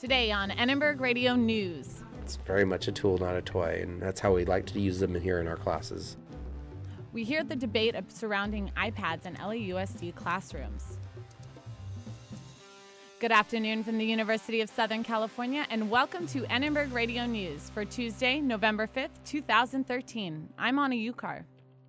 Today on Annenberg Radio News. It's very much a tool, not a toy, and that's how we like to use them here in our classes. We hear the debate surrounding iPads in LAUSD classrooms. Good afternoon from the University of Southern California, and welcome to Annenberg Radio News for Tuesday, November 5th, 2013. I'm Anna Ukar.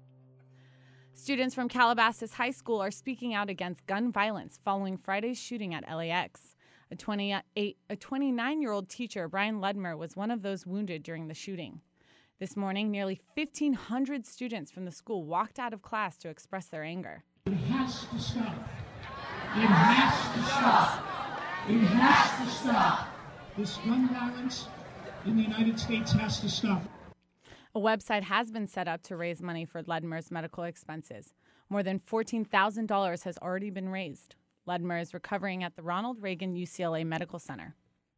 Students from Calabasas High School are speaking out against gun violence following Friday's shooting at LAX. A 29-year-old teacher, Brian Ludmer, was one of those wounded during the shooting. This morning, nearly 1,500 students from the school walked out of class to express their anger. It has to stop. It has to stop. It has to stop. This gun violence in the United States has to stop. A website has been set up to raise money for Ludmer's medical expenses. More than $14,000 has already been raised. Ludmer is recovering at the Ronald Reagan UCLA Medical Center.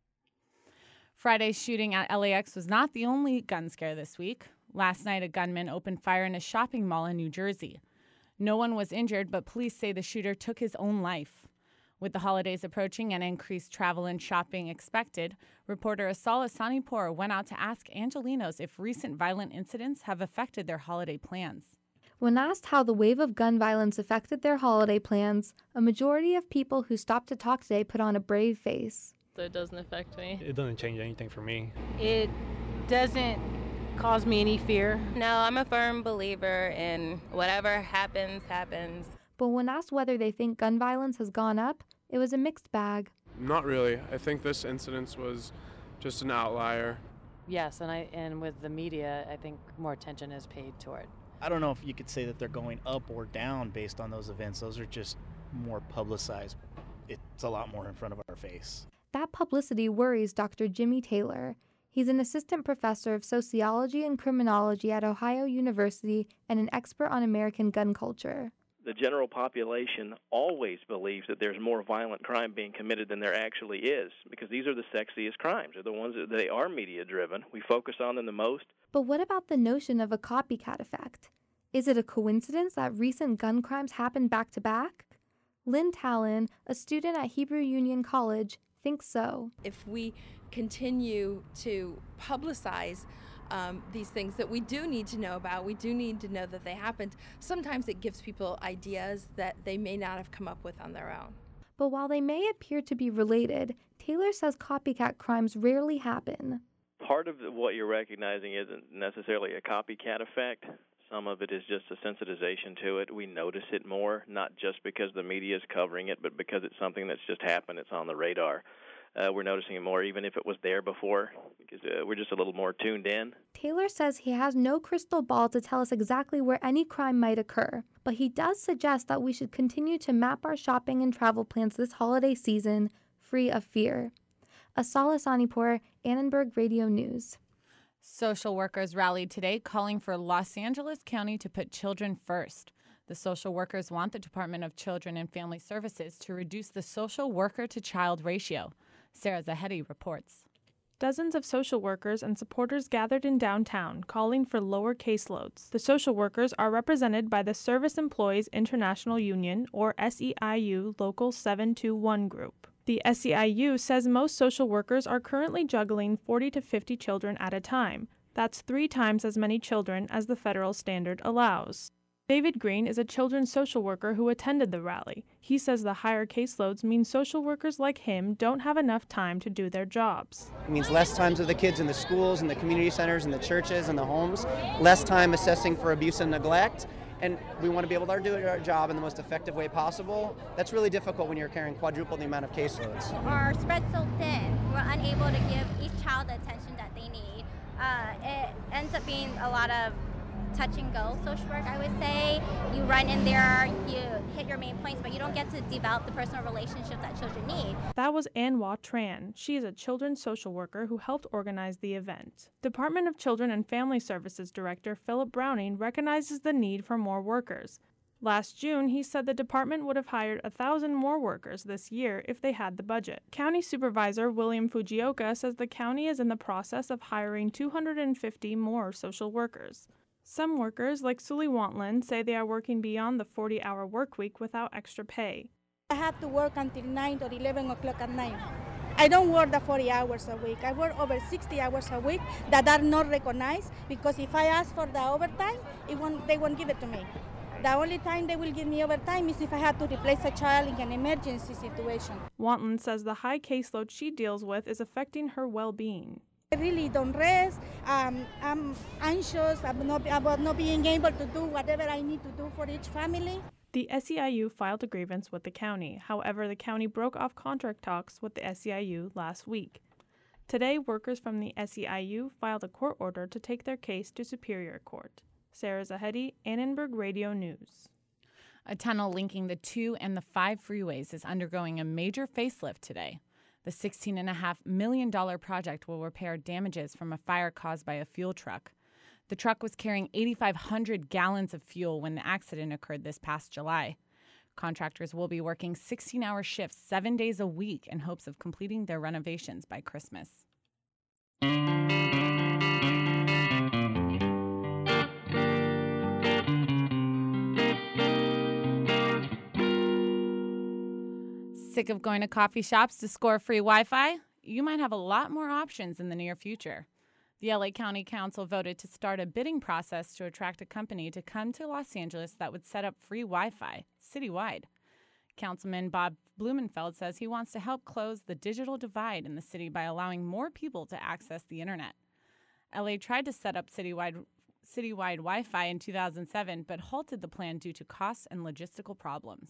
Friday's shooting at LAX was not the only gun scare this week. Last night, a gunman opened fire in a shopping mall in New Jersey. No one was injured, but police say the shooter took his own life. With the holidays approaching and increased travel and shopping expected, reporter Asal Asanipour went out to ask Angelenos if recent violent incidents have affected their holiday plans. When asked how the wave of gun violence affected their holiday plans, a majority of people who stopped to talk today put on a brave face. It doesn't affect me. It doesn't change anything for me. It doesn't cause me any fear. No, I'm a firm believer in whatever happens, happens. But when asked whether they think gun violence has gone up, it was a mixed bag. Not really. I think this incident was just an outlier. Yes, and with the media, I think more attention is paid to it. I don't know if you could say that they're going up or down based on those events. Those are just more publicized. It's a lot more in front of our face. That publicity worries Dr. Jimmy Taylor. He's an assistant professor of sociology and criminology at Ohio University and an expert on American gun culture. The general population always believes that there's more violent crime being committed than there actually is, because these are the sexiest crimes. They're the ones that they are media-driven. We focus on them the most. But what about the notion of a copycat effect? Is it a coincidence that recent gun crimes happened back-to-back? Lynn Talon, a student at Hebrew Union College, thinks so. If we continue to publicize these things that we do need to know about, we do need to know that they happened, sometimes it gives people ideas that they may not have come up with on their own. But while they may appear to be related, Taylor says copycat crimes rarely happen. Part of what you're recognizing isn't necessarily a copycat effect. Some of it is just a sensitization to it. We notice it more, not just because the media is covering it, but because it's something that's just happened. It's on the radar. We're noticing it more even if it was there before, because we're just a little more tuned in. Taylor says he has no crystal ball to tell us exactly where any crime might occur, but he does suggest that we should continue to map our shopping and travel plans this holiday season free of fear. Asal Asanipour, Annenberg Radio News. Social workers rallied today calling for Los Angeles County to put children first. The social workers want the Department of Children and Family Services to reduce the social worker-to-child ratio. Sarah Zahedi reports. Dozens of social workers and supporters gathered in downtown, calling for lower caseloads. The social workers are represented by the Service Employees International Union, or SEIU, Local 721 group. The SEIU says most social workers are currently juggling 40 to 50 children at a time. That's 3 times as many children as the federal standard allows. David Green is a children's social worker who attended the rally. He says the higher caseloads mean social workers like him don't have enough time to do their jobs. It means less times with the kids in the schools and the community centers and the churches and the homes, less time assessing for abuse and neglect, and we want to be able to do our job in the most effective way possible. That's really difficult when you're carrying quadruple the amount of caseloads. Our spread's so thin, we're unable to give each child the attention that they need. It ends up being a lot of touch and go social work, I would say. You run in there, you hit your main points, but you don't get to develop the personal relationship that children need. That was Anwa Tran. She is a children's social worker who helped organize the event. Department of Children and Family Services Director Philip Browning recognizes the need for more workers. Last June, he said the department would have hired 1,000 more workers this year if they had the budget. County Supervisor William Fujioka says the county is in the process of hiring 250 more social workers. Some workers, like Sully Wantland, say they are working beyond the 40-hour work week without extra pay. I had to work until 9 or 11 o'clock at night. I don't work the 40 hours a week. I work over 60 hours a week that are not recognized, because if I ask for the overtime, they won't give it to me. The only time they will give me overtime is if I have to replace a child in an emergency situation. Wantlin says the high caseload she deals with is affecting her well-being. I really don't rest. I'm anxious about not being able to do whatever I need to do for each family. The SEIU filed a grievance with the county. However, the county broke off contract talks with the SEIU last week. Today, workers from the SEIU filed a court order to take their case to Superior Court. Sarah Zahedi, Annenberg Radio News. A tunnel linking the 2 and the 5 freeways is undergoing a major facelift today. The $16.5 million project will repair damages from a fire caused by a fuel truck. The truck was carrying 8,500 gallons of fuel when the accident occurred this past July. Contractors will be working 16-hour shifts 7 days a week in hopes of completing their renovations by Christmas. Sick of going to coffee shops to score free Wi-Fi? You might have a lot more options in the near future. The LA County Council voted to start a bidding process to attract a company to come to Los Angeles that would set up free Wi-Fi citywide. Councilman Bob Blumenfeld says he wants to help close the digital divide in the city by allowing more people to access the internet. LA tried to set up citywide Wi-Fi in 2007, but halted the plan due to costs and logistical problems.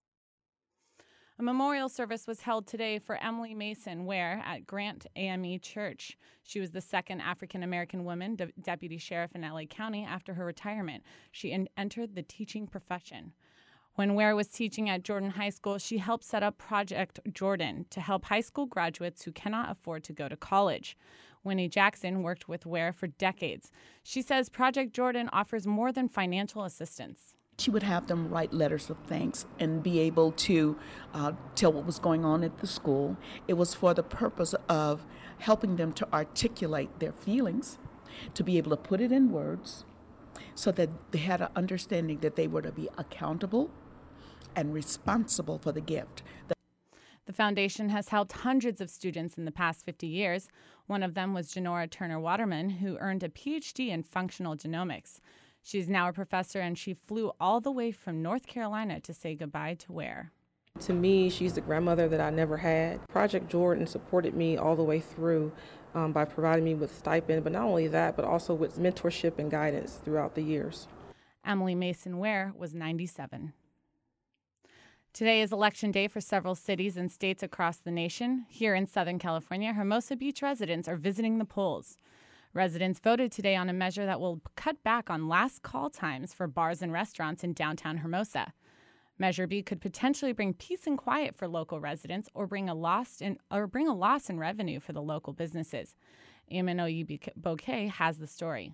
A memorial service was held today for Emily Mason Ware at Grant AME Church. She was the second African-American woman deputy sheriff in LA County after her retirement. She entered the teaching profession. When Ware was teaching at Jordan High School, she helped set up Project Jordan to help high school graduates who cannot afford to go to college. Winnie Jackson worked with Ware for decades. She says Project Jordan offers more than financial assistance. She would have them write letters of thanks and be able to tell what was going on at the school. It was for the purpose of helping them to articulate their feelings, to be able to put it in words, so that they had an understanding that they were to be accountable and responsible for the gift. The foundation has helped hundreds of students in the past 50 years. One of them was Janora Turner Waterman, who earned a PhD in functional genomics. She's now a professor, and she flew all the way from North Carolina to say goodbye to Ware. To me, she's the grandmother that I never had. Project Jordan supported me all the way through by providing me with stipend, but not only that, but also with mentorship and guidance throughout the years. Emily Mason Ware was 97. Today is election day for several cities and states across the nation. Here in Southern California, Hermosa Beach residents are visiting the polls. Residents voted today on a measure that will cut back on last call times for bars and restaurants in downtown Hermosa. Measure B could potentially bring peace and quiet for local residents or bring a loss in revenue for the local businesses. Emmanuel Bouquet has the story.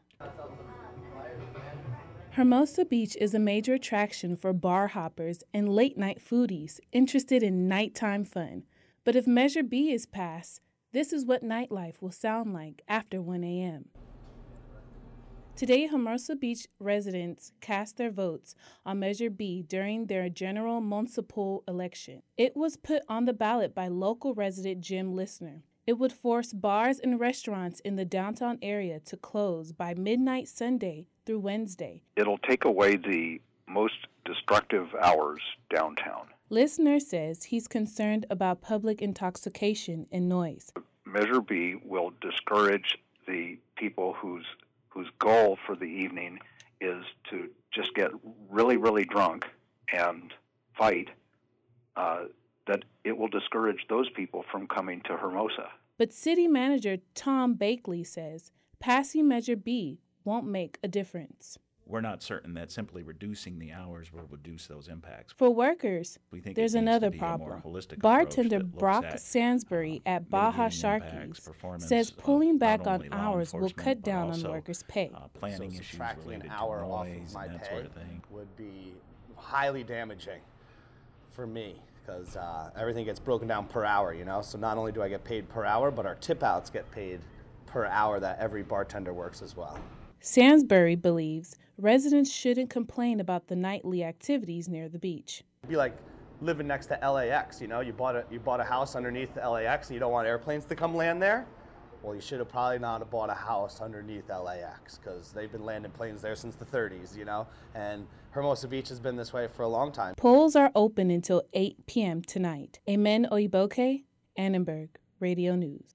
Hermosa Beach is a major attraction for bar hoppers and late-night foodies interested in nighttime fun. But if Measure B is passed, this is what nightlife will sound like after 1 a.m. Today, Hermosa Beach residents cast their votes on Measure B during their general municipal election. It was put on the ballot by local resident Jim Listener. It would force bars and restaurants in the downtown area to close by midnight Sunday through Wednesday. It'll take away the most destructive hours downtown. Listener says he's concerned about public intoxication and noise. Measure B will discourage the people whose goal for the evening is to just get really, really drunk and fight, that it will discourage those people from coming to Hermosa. But City Manager Tom Bakley says passing Measure B won't make a difference. We're not certain that simply reducing the hours will reduce those impacts. For workers, we think there's another problem. Bartender Brock Sansbury at Baja Sharkies says pulling back on hours will cut down on workers' pay. Planning issues related an hour to off noise of my and that pay sort of thing would be highly damaging for me, because everything gets broken down per hour, so not only do I get paid per hour, but our tip outs get paid per hour that every bartender works as well. Sansbury believes residents shouldn't complain about the nightly activities near the beach. It'd be like living next to LAX. You know, you bought a house underneath the LAX and you don't want airplanes to come land there. Well, you should have probably not have bought a house underneath LAX, because they've been landing planes there since the 30s, you know, and Hermosa Beach has been this way for a long time. Polls are open until 8 p.m. tonight. Amen Oiboke, Annenberg, Radio News.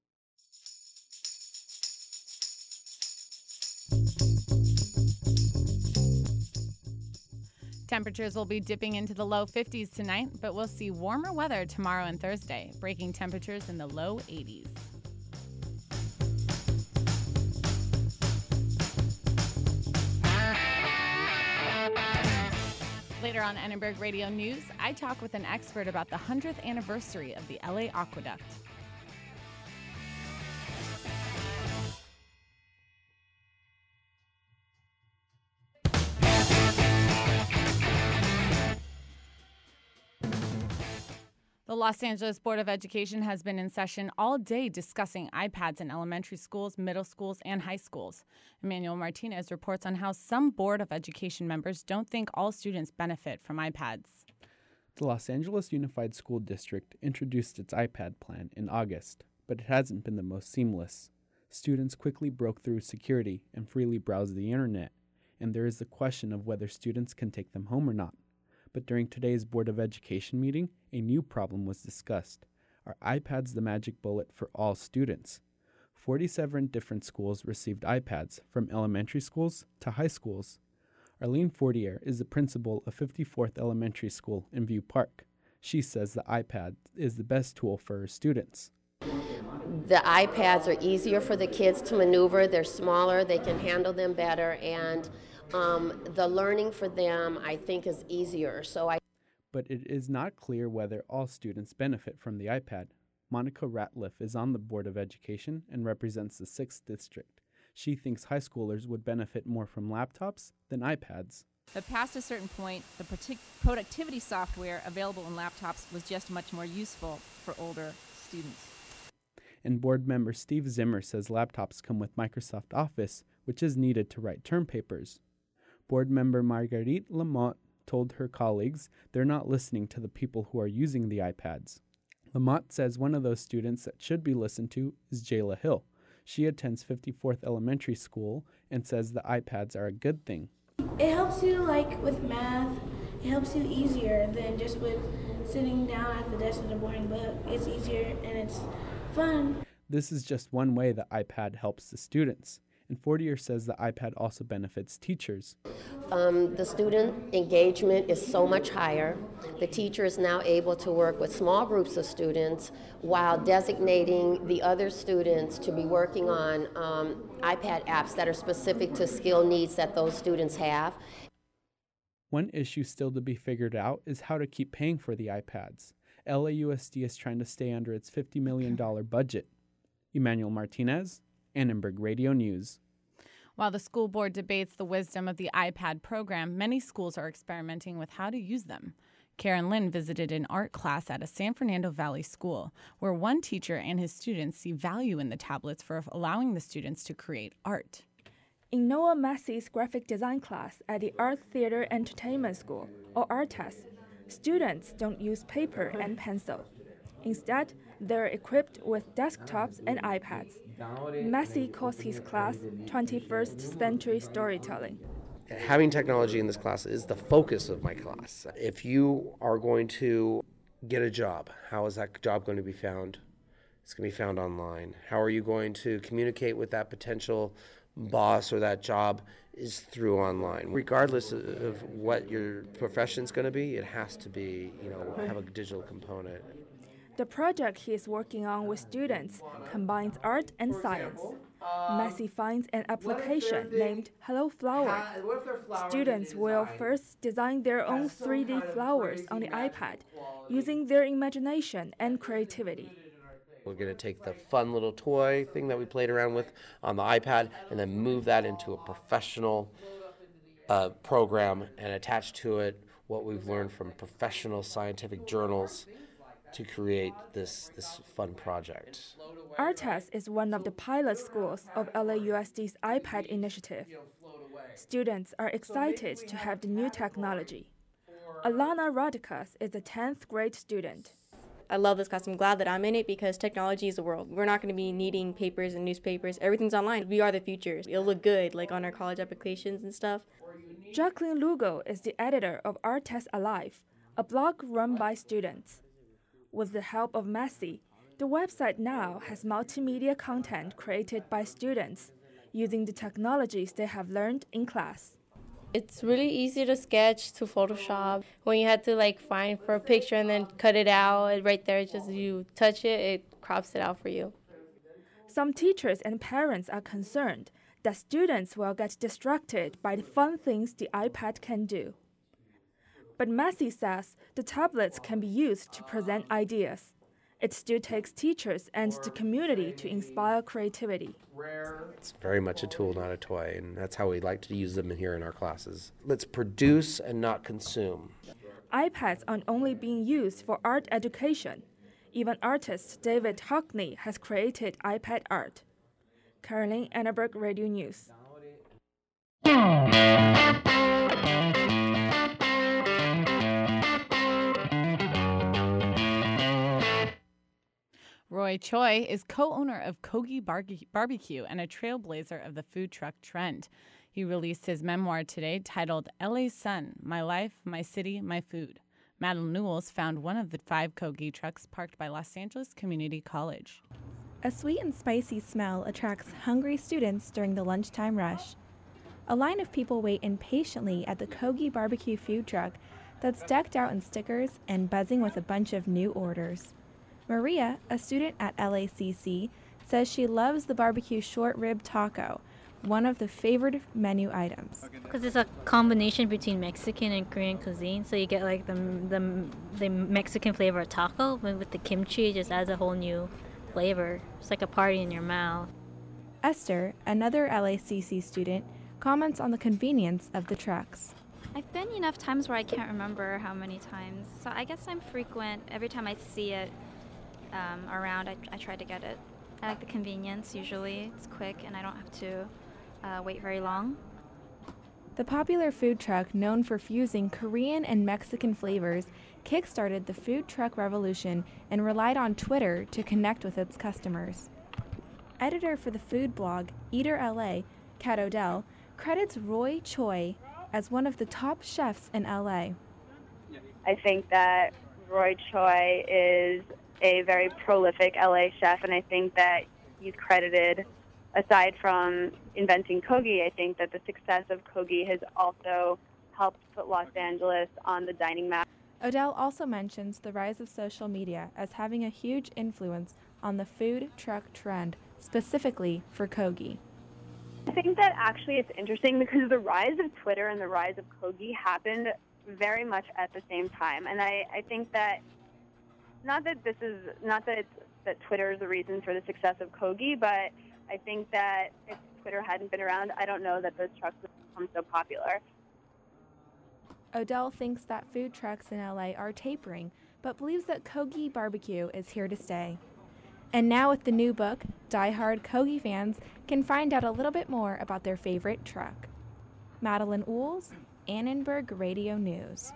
Temperatures will be dipping into the low 50s tonight, but we'll see warmer weather tomorrow and Thursday, breaking temperatures in the low 80s. Later on Annenberg Radio News, I talk with an expert about the 100th anniversary of the LA Aqueduct. The Los Angeles Board of Education has been in session all day discussing iPads in elementary schools, middle schools, and high schools. Emmanuel Martinez reports on how some Board of Education members don't think all students benefit from iPads. The Los Angeles Unified School District introduced its iPad plan in August, but it hasn't been the most seamless. Students quickly broke through security and freely browsed the internet, and there is the question of whether students can take them home or not. But during today's Board of Education meeting, a new problem was discussed. Are iPads the magic bullet for all students? 47 different schools received iPads, from elementary schools to high schools. Arlene Fortier is the principal of 54th Elementary School in View Park. She says the iPad is the best tool for her students. The iPads are easier for the kids to maneuver. They're smaller, they can handle them better, and the learning for them, I think, is easier. But it is not clear whether all students benefit from the iPad. Monica Ratliff is on the Board of Education and represents the 6th District. She thinks high schoolers would benefit more from laptops than iPads. But past a certain point, the productivity software available in laptops was just much more useful for older students. And board member Steve Zimmer says laptops come with Microsoft Office, which is needed to write term papers. Board member Marguerite Lamotte told her colleagues they're not listening to the people who are using the iPads. Lamotte says one of those students that should be listened to is Jayla Hill. She attends 54th Elementary School and says the iPads are a good thing. It helps you, like, with math. It helps you easier than just with sitting down at the desk with a boring book. It's easier and it's fun. This is just one way the iPad helps the students. And Fortier says the iPad also benefits teachers. The student engagement is so much higher. The teacher is now able to work with small groups of students while designating the other students to be working on iPad apps that are specific to skill needs that those students have. One issue still to be figured out is how to keep paying for the iPads. LAUSD is trying to stay under its $50 million budget. Emmanuel Martinez, Annenberg Radio News. While the school board debates the wisdom of the iPad program, many schools are experimenting with how to use them. Karen Lynn visited an art class at a San Fernando Valley school, where one teacher and his students see value in the tablets for allowing the students to create art. In Noah Massey's graphic design class at the Art Theater Entertainment School, or ARTES, students don't use paper and pencil. Instead, they're equipped with desktops and iPads. Massey calls his class 21st Century Storytelling. Having technology in this class is the focus of my class. If you are going to get a job, how is that job going to be found? It's going to be found online. How are you going to communicate with that potential boss or that job is through online. Regardless of what your profession's going to be, it has to be, have a digital component. The project he is working on with students combines art and science. Massey finds an application named Hello Flower. Students will first design their own 3D flowers on the iPad using their imagination and creativity. We're going to take the fun little toy thing that we played around with on the iPad and then move that into a professional program and attach to it what we've learned from professional scientific journals to create this fun project. ARTES is one of the pilot schools of LAUSD's iPad initiative. Students are excited to have the new technology. Alana Rodikas is a 10th grade student. I love this class. I'm glad that I'm in it because technology is the world. We're not going to be needing papers and newspapers. Everything's online. We are the future. It'll look good, like on our college applications and stuff. Jacqueline Lugo is the editor of ArtTest Alive, a blog run by students. With the help of Massey, the website now has multimedia content created by students using the technologies they have learned in class. It's really easy to sketch, to Photoshop. When you had to find for a picture and then cut it out, right there, just you touch it, it crops it out for you. Some teachers and parents are concerned that students will get distracted by the fun things the iPad can do. But Massey says the tablets can be used to present ideas. It still takes teachers and the community to inspire creativity. It's very much a tool, not a toy, and that's how we like to use them here in our classes. Let's produce and not consume. iPads aren't only being used for art education. Even artist David Hockney has created iPad art. Caroline Annaberg, Radio News. Roy Choi is co-owner of Kogi Barbecue and a trailblazer of the food truck trend. He released his memoir today titled LA Sun, My Life, My City, My Food. Madeline Newells found one of the 5 Kogi trucks parked by Los Angeles Community College. A sweet and spicy smell attracts hungry students during the lunchtime rush. A line of people wait impatiently at the Kogi Barbecue food truck that's decked out in stickers and buzzing with a bunch of new orders. Maria, a student at LACC, says she loves the barbecue short rib taco, one of the favorite menu items. Because it's a combination between Mexican and Korean cuisine, so you get the Mexican flavor of taco, but with the kimchi, it just adds a whole new flavor. It's like a party in your mouth. Esther, another LACC student, comments on the convenience of the trucks. I've been enough times where I can't remember how many times, so I guess I'm frequent. Every time I see it around, I try to get it. I like the convenience. Usually it's quick and I don't have to wait very long. The popular food truck, known for fusing Korean and Mexican flavors, kickstarted the food truck revolution and relied on Twitter to connect with its customers. Editor for the food blog Eater LA, Kat Odell, credits Roy Choi as one of the top chefs in LA. I think that Roy Choi is a very prolific LA chef, and I think that he's credited, aside from inventing Kogi, I think that the success of Kogi has also helped put Los Angeles on the dining map. Odell also mentions the rise of social media as having a huge influence on the food truck trend, specifically for Kogi. I think that actually it's interesting because the rise of Twitter and the rise of Kogi happened very much at the same time. And I think that not that Twitter is the reason for the success of Kogi, but I think that if Twitter hadn't been around, I don't know that those trucks would become so popular. Odell thinks that food trucks in LA are tapering, but believes that Kogi Barbecue is here to stay. And now with the new book, die-hard Kogi fans can find out a little bit more about their favorite truck. Madeline Newells, Annenberg Radio News.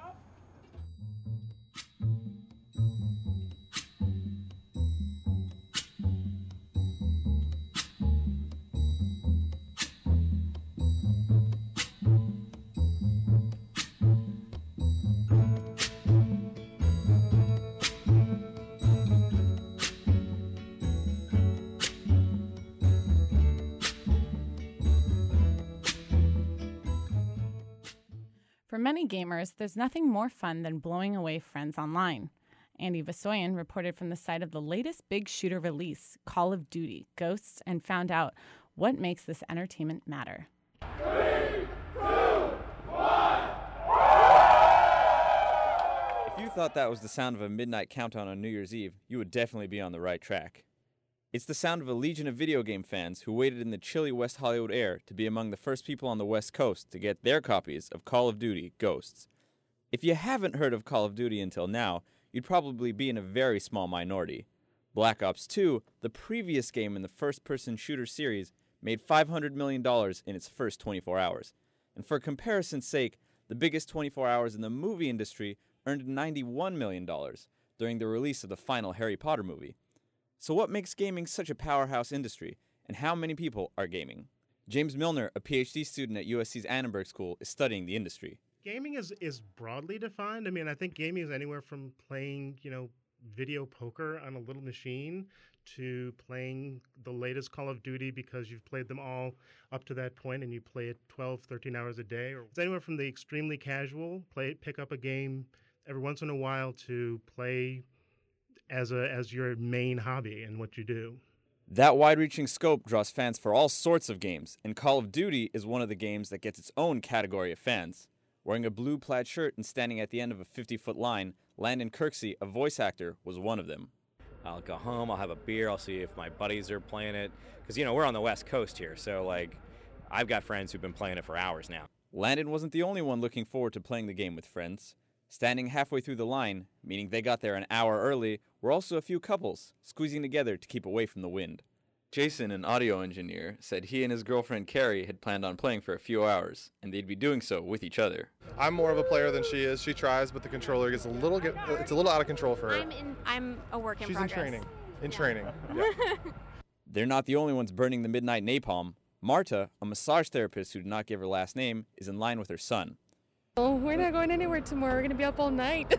For many gamers, there's nothing more fun than blowing away friends online. Andy Vasoyan reported from the site of the latest big shooter release, Call of Duty: Ghosts, and found out what makes this entertainment matter. 3, 2, 1. If you thought that was the sound of a midnight countdown on New Year's Eve, you would definitely be on the right track. It's the sound of a legion of video game fans who waited in the chilly West Hollywood air to be among the first people on the West Coast to get their copies of Call of Duty: Ghosts. If you haven't heard of Call of Duty until now, you'd probably be in a very small minority. Black Ops 2, the previous game in the first-person shooter series, made $500 million in its first 24 hours. And for comparison's sake, the biggest 24 hours in the movie industry, earned $91 million during the release of the final Harry Potter movie. So what makes gaming such a powerhouse industry, and how many people are gaming? James Milner, a PhD student at USC's Annenberg School, is studying the industry. Gaming is broadly defined. I mean, I think gaming is anywhere from playing, video poker on a little machine to playing the latest Call of Duty because you've played them all up to that point and you play it 12, 13 hours a day. Or it's anywhere from the extremely casual, pick up a game every once in a while, to play as your main hobby and what you do. That wide-reaching scope draws fans for all sorts of games, and Call of Duty is one of the games that gets its own category of fans. Wearing a blue plaid shirt and standing at the end of a 50-foot line, Landon Kirksey, a voice actor, was one of them. I'll go home, I'll have a beer, I'll see if my buddies are playing it. Because, we're on the West Coast here, so, I've got friends who've been playing it for hours now. Landon wasn't the only one looking forward to playing the game with friends. Standing halfway through the line, meaning they got there an hour early, were also a few couples, squeezing together to keep away from the wind. Jason, an audio engineer, said he and his girlfriend Carrie had planned on playing for a few hours, and they'd be doing so with each other. I'm more of a player than she is. She tries, but the controller gets it's a little out of control for her. I'm a work in progress. She's in training. Yeah. They're not the only ones burning the midnight napalm. Marta, a massage therapist who did not give her last name, is in line with her son. Oh, we're not going anywhere tomorrow. We're going to be up all night.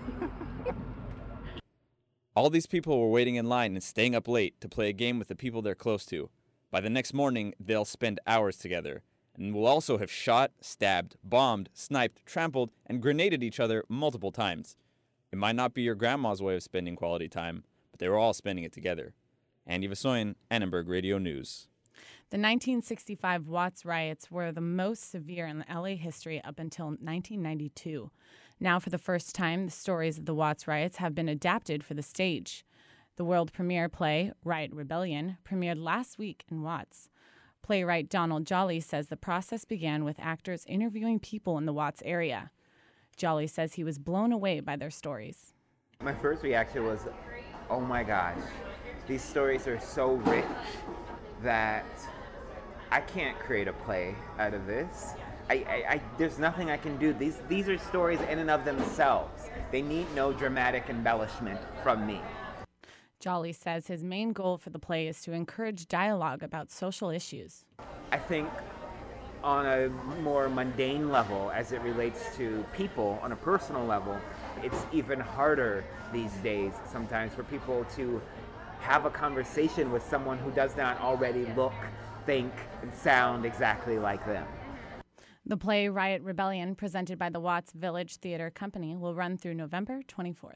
All these people were waiting in line and staying up late to play a game with the people they're close to. By the next morning, they'll spend hours together, and will also have shot, stabbed, bombed, sniped, trampled, and grenaded each other multiple times. It might not be your grandma's way of spending quality time, but they were all spending it together. Andy Vasoyan, Annenberg Radio News. The 1965 Watts riots were the most severe in LA history up until 1992. Now, for the first time, the stories of the Watts riots have been adapted for the stage. The world premiere play, Riot Rebellion, premiered last week in Watts. Playwright Donald Jolly says the process began with actors interviewing people in the Watts area. Jolly says he was blown away by their stories. My first reaction was, oh my gosh, these stories are so rich that I can't create a play out of this. There's nothing I can do. These are stories in and of themselves. They need no dramatic embellishment from me. Jolly says his main goal for the play is to encourage dialogue about social issues. I think on a more mundane level, as it relates to people, on a personal level, it's even harder these days sometimes for people to have a conversation with someone who does not already look, think, and sound exactly like them. The play Riot Rebellion, presented by the Watts Village Theater Company, will run through November 24th.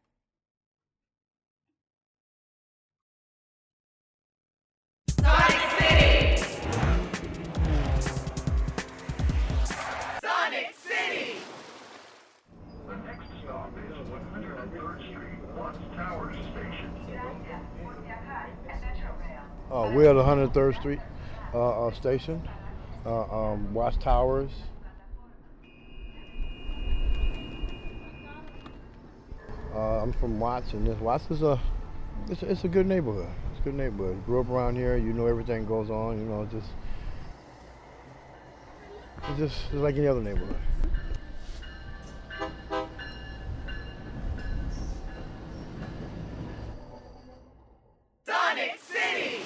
Sonic City! Sonic City! The next stop is 103rd Street, Watts Tower Station. We're at 103rd Street station. Watts Towers. I'm from Watts, and Watts is it's a good neighborhood. It's a good neighborhood. Grew up around here. You know everything goes on. It's just like any other neighborhood. Sonic City!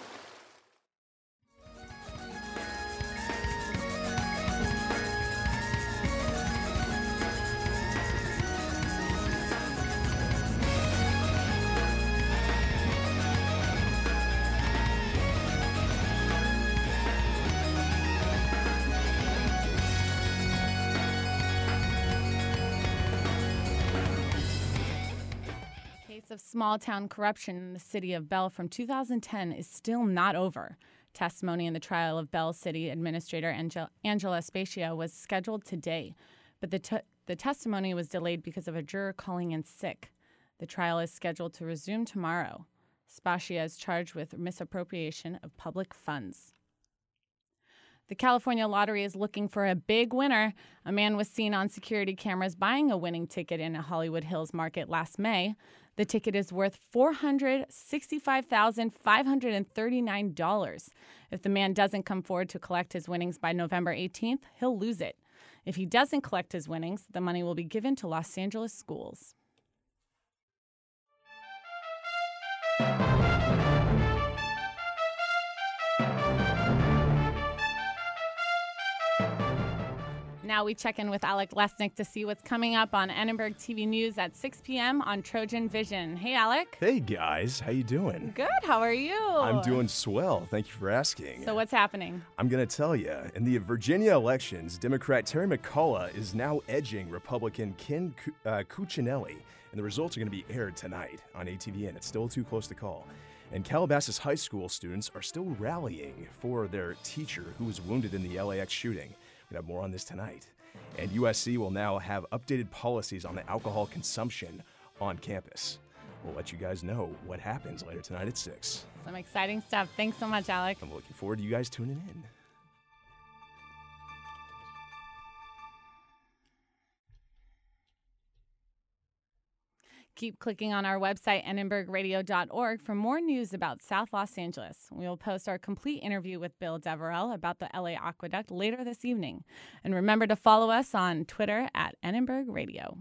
Of small-town corruption in the city of Bell from 2010 is still not over. Testimony in the trial of Bell City Administrator Angela Spezia was scheduled today, but the testimony was delayed because of a juror calling in sick. The trial is scheduled to resume tomorrow. Spezia is charged with misappropriation of public funds. The California Lottery is looking for a big winner. A man was seen on security cameras buying a winning ticket in a Hollywood Hills market last May. The ticket is worth $465,539. If the man doesn't come forward to collect his winnings by November 18th, he'll lose it. If he doesn't collect his winnings, the money will be given to Los Angeles schools. Now we check in with Alec Lesnick to see what's coming up on Annenberg TV News at 6 p.m. on Trojan Vision. Hey, Alec. Hey, guys. How you doing? Good. How are you? I'm doing swell. Thank you for asking. So what's happening? I'm going to tell you. In the Virginia elections, Democrat Terry McCullough is now edging Republican Ken Cuccinelli, and the results are going to be aired tonight on ATVN. It's still too close to call. And Calabasas High School students are still rallying for their teacher who was wounded in the LAX shooting. We'll have more on this tonight. And USC will now have updated policies on the alcohol consumption on campus. We'll let you guys know what happens later tonight at 6. Some exciting stuff. Thanks so much, Alec. I'm looking forward to you guys tuning in. Keep clicking on our website, annenbergradio.org, for more news about South Los Angeles. We will post our complete interview with Bill Deverell about the LA Aqueduct later this evening. And remember to follow us on Twitter at Annenberg Radio.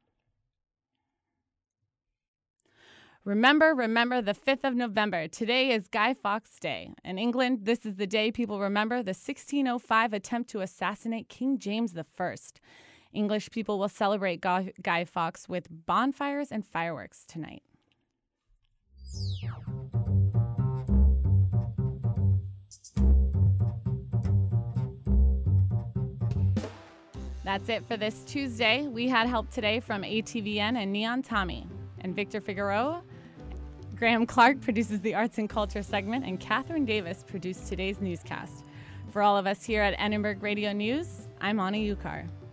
Remember the 5th of November. Today is Guy Fawkes Day. In England, this is the day people remember the 1605 attempt to assassinate King James I. English people will celebrate Guy Fawkes with bonfires and fireworks tonight. That's it for this Tuesday. We had help today from ATVN and Neon Tommy. And Victor Figueroa, Graham Clark produces the Arts and Culture segment, and Catherine Davis produced today's newscast. For all of us here at Annenberg Radio News, I'm Ani Ukar.